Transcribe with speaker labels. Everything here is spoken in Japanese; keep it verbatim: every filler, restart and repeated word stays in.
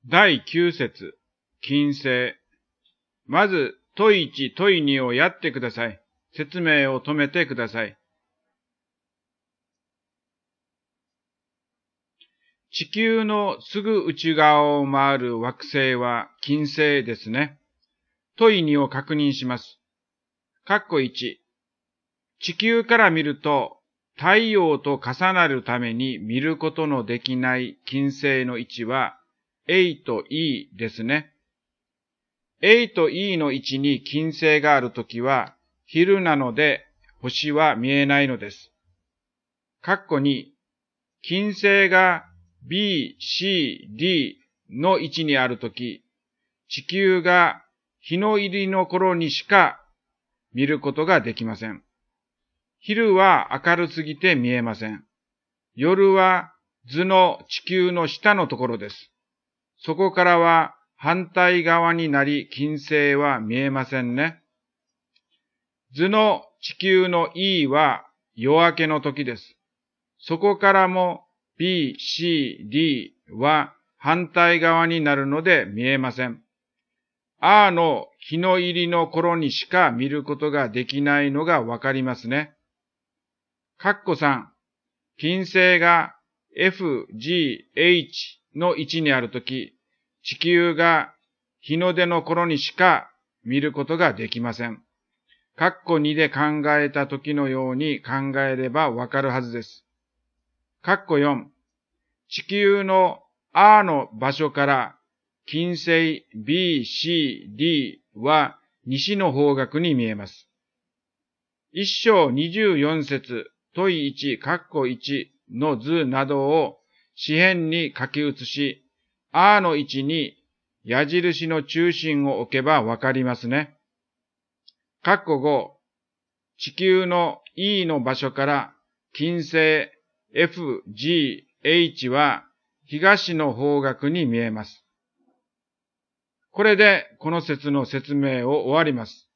Speaker 1: だいきゅう節、金星。まず、問いいち、問いにをやってください。説明を止めてください。地球のすぐ内側を回る惑星は金星ですね。問いにを確認します。括弧いち。地球から見ると、太陽と重なるために見ることのできない金星の位置は A と E ですね。A と E の位置に金星があるときは昼なので星は見えないのです。括弧に、金星が B、C、D の位置にあるとき、地球が日の入りの頃にしか見ることができません。昼は明るすぎて見えません。夜は図の地球の下のところです。そこからは反対側になり金星は見えませんね。図の地球の E は夜明けの時です。そこからも B、C、D は反対側になるので見えません。R の日の入りの頃にしか見ることができないのがわかりますね。括弧さん、金星が F、G、H の位置にあるとき、地球が日の出の頃にしか見ることができません。括弧にで考えたときのように考えればわかるはずです。括弧よん、地球の R の場所から金星 B、C、D は西の方角に見えます。一章にじゅうよん節、問いいち、括弧いちの図などを紙片に書き写し、R の位置に矢印の中心を置けばわかりますね。括弧ご、地球の E の場所から金星 F、G、H は東の方角に見えます。これでこの説の説明を終わります。